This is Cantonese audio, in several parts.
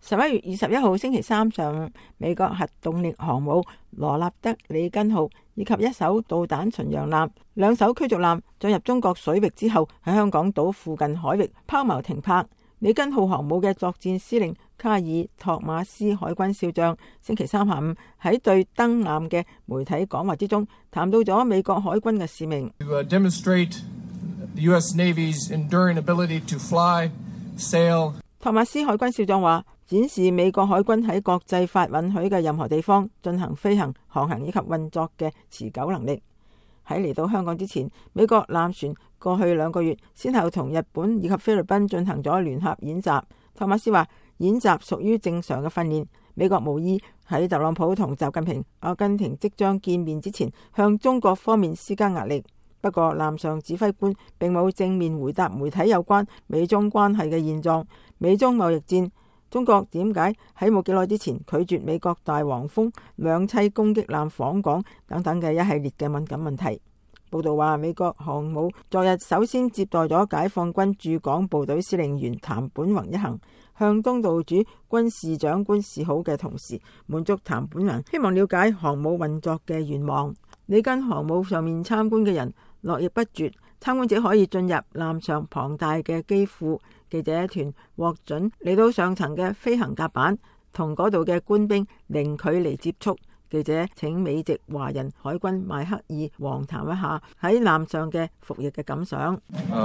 11月21號星期三上午，美國核動力航母羅納德里根號以及一艘導彈巡洋艦、兩艘驅逐艦進入中國水域之後，喺香港島附近海域拋錨停泊。里根號航母嘅作戰司令卡爾托馬斯海軍少將星期三下午喺對登艦嘅媒體講話之中，談到咗美國海軍嘅使命。托馬斯海軍少將話，展示美國海軍喺國際法允許嘅任何地方進行飛行、航行以及運作嘅持久能力。喺嚟到香港之前，美國艦船過去2個月先後同日本以及菲律賓進行咗聯合演習。托馬斯話，演習屬於正常嘅訓練。美國無意喺特朗普同習近平、阿根廷即將見面之前向中國方面施加壓力。不過艦上指揮官並冇正面回答媒體有關美中關係嘅現狀、美中貿易戰、中國點解喺冇幾耐之前拒絕美國大黃蜂兩棲攻擊艦訪港等等嘅一系列嘅敏感問題。報道話，美國航母昨日首先接待咗解放軍駐港部隊司令員譚本宏一行，向東道主軍事長官示好嘅同時，滿足譚本宏希望了解航母運作嘅願望。里根航母上面參觀嘅人絡繹不絕，參觀者可以進入艦上龐大嘅機庫，記者團獲准嚟到上層嘅飛行甲板，同嗰度嘅官兵零距離接觸。記者請美籍華人海軍邁克爾黃談一下喺艦上嘅服役嘅感想。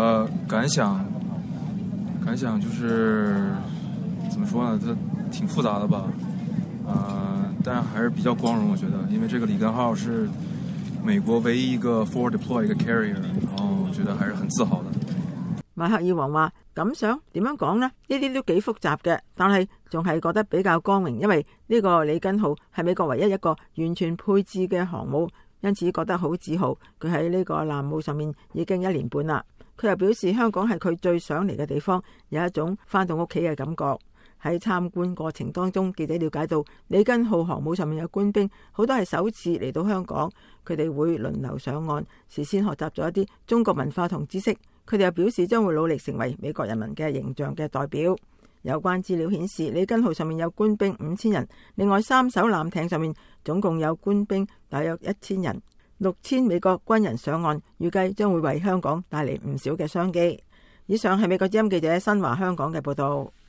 感想就是怎麼說呢？它挺複雜的吧，但是還是比較光榮，我覺得，因為這個里根號是美國唯一一個 forward deploy 一個 carrier，然後我覺得還是很自豪的。 邁克爾黃話，感想點樣講呢？呢啲都幾複雜嘅，但係仲係覺得比較光榮，因為呢個里根號係美國唯一一個完全配置嘅航母，因此覺得好自豪。佢喺呢個艦母上面已經1年半啦。佢又表示香港係佢最想嚟嘅地方，有一種返到屋企嘅感覺。喺參觀過程當中，記者了解到里根號航母上面嘅官兵好多係首次嚟到香港，佢哋會輪流上岸，事先學習咗一啲中國文化同知識。佢哋又表示將會努力成為美國人民嘅形象嘅代表。有關資料顯示，里根號上面有官兵5000人，另外3艘艦艇上面總共有官兵大約1000人，6000美國軍人上岸，預計將會為香港帶嚟唔少嘅商機。以上係美國之音記者新華香港嘅報道。